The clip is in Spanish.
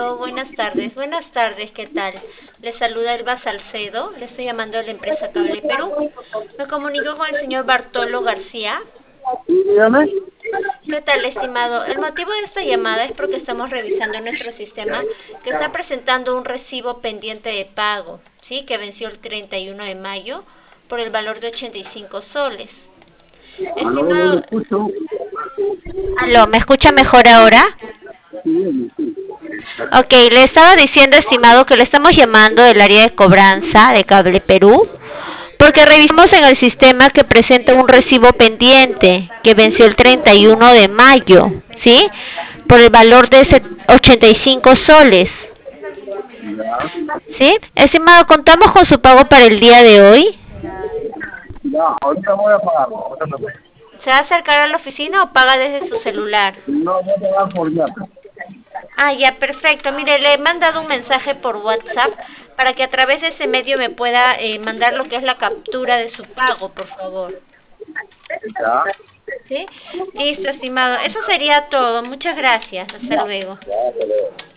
Aló, buenas tardes. Buenas tardes, ¿qué tal? Le saluda Elba Salcedo, le estoy llamando de la empresa Cable Perú. Me comunico con el señor Bartolo García. Sí, dígame. ¿Qué tal, estimado? El motivo de esta llamada es porque estamos revisando nuestro sistema que está presentando un recibo pendiente de pago, ¿sí? Que venció el 31 de mayo por el valor de 85 soles. No le Estimado, escucho. aló, ¿me escucha mejor ahora? Sí, sí. Ok, le estaba diciendo, estimado, que le estamos llamando del área de cobranza de Cable Perú, porque revisamos en el sistema que presenta un recibo pendiente que venció el 31 de mayo, ¿sí? Por el valor de 85 soles, Ya, ¿sí? Estimado, contamos con su pago para el día de hoy. ya, ahorita voy a pagarlo. No te preocupes. ¿Se va a acercar a la oficina o paga desde su celular? No, voy a pagar por ya. Ah, ya, perfecto. Mire, le he mandado un mensaje por WhatsApp para que a través de ese medio me pueda mandar lo que es la captura de su pago, por favor. Ya, ¿Sí? Listo, estimado. Eso sería todo. Muchas gracias. Hasta luego. ya, te leo.